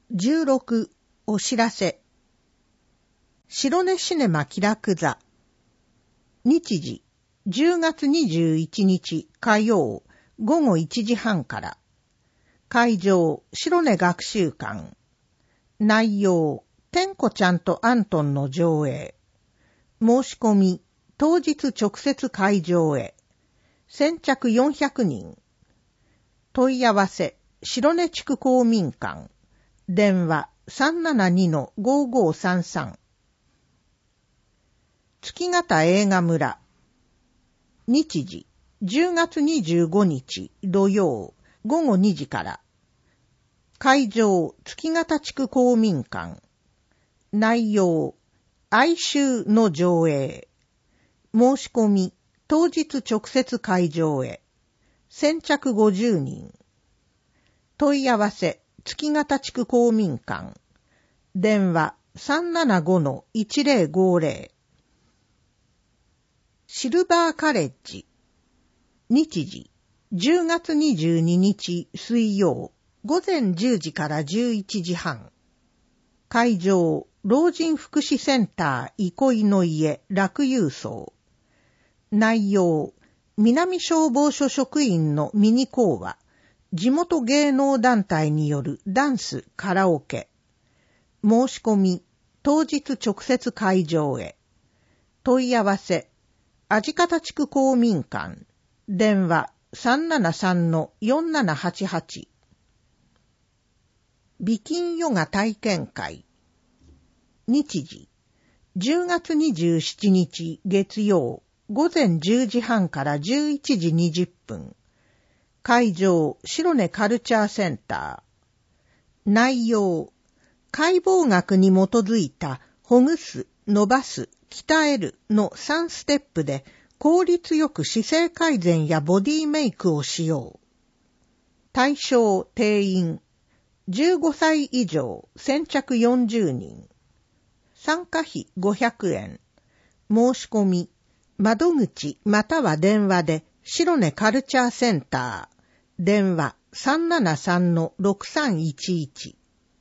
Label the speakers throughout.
Speaker 1: 16お知らせ。白根シネマ気楽座。日時10月21日火曜午後1時半から。会場白根学習館。内容天子ちゃんとアントンの上映。申し込み当日直接会場へ。先着400人。問い合わせ白根地区公民館。電話 372-5533。月形映画村。日時10月25日土曜午後2時から。会場月形地区公民館。内容哀愁の上映。申し込み当日直接会場へ。先着50人。問い合わせ月形地区公民館。電話 375-1050。シルバーカレッジ。日時10月22日水曜午前10時から11時半。会場老人福祉センター憩いの家楽郵送。内容南消防署職員のミニ講話。地元芸能団体によるダンス、カラオケ。申し込み、当日直接会場へ。問い合わせ、味方地区公民館。電話 373-4788。美筋ヨガ体験会。日時、10月27日月曜、午前10時半から11時20分。会場、白根カルチャーセンター。内容、解剖学に基づいたほぐす、伸ばす、鍛えるの3ステップで効率よく姿勢改善やボディメイクをしよう。対象定員、15歳以上、先着40人。参加費500円。申し込み、窓口または電話で白根カルチャーセンター。電話 373-6311。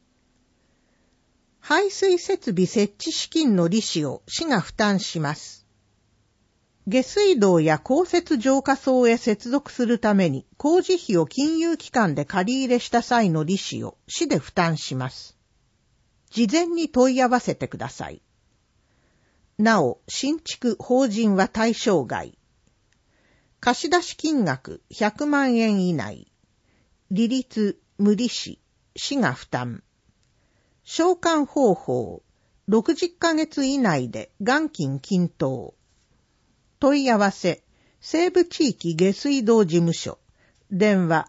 Speaker 1: 排水設備設置資金の利子を市が負担します。下水道や公設浄化槽へ接続するために工事費を金融機関で借り入れした際の利子を市で負担します。事前に問い合わせてください。なお、新築法人は対象外。貸出金額100万円以内。利率無利子、市が負担。償還方法、60ヶ月以内で元金均等。問い合わせ、西部地域下水道事務所。電話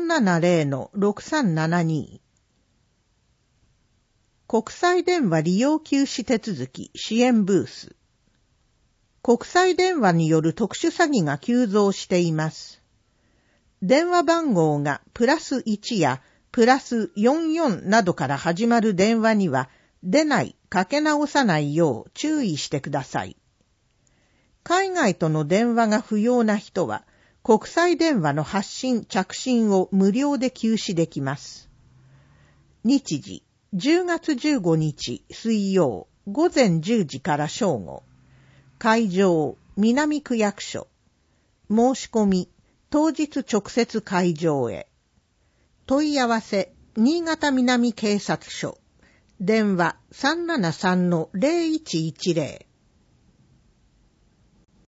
Speaker 1: 370-6372。国際電話利用休止手続き支援ブース。国際電話による特殊詐欺が急増しています。電話番号が+1や+44などから始まる電話には出ない、かけ直さないよう注意してください。海外との電話が不要な人は国際電話の発信・着信を無料で休止できます。日時10月15日水曜午前10時から正午。会場、南区役所。申し込み、当日直接会場へ。問い合わせ、新潟南警察署。電話 373-0110。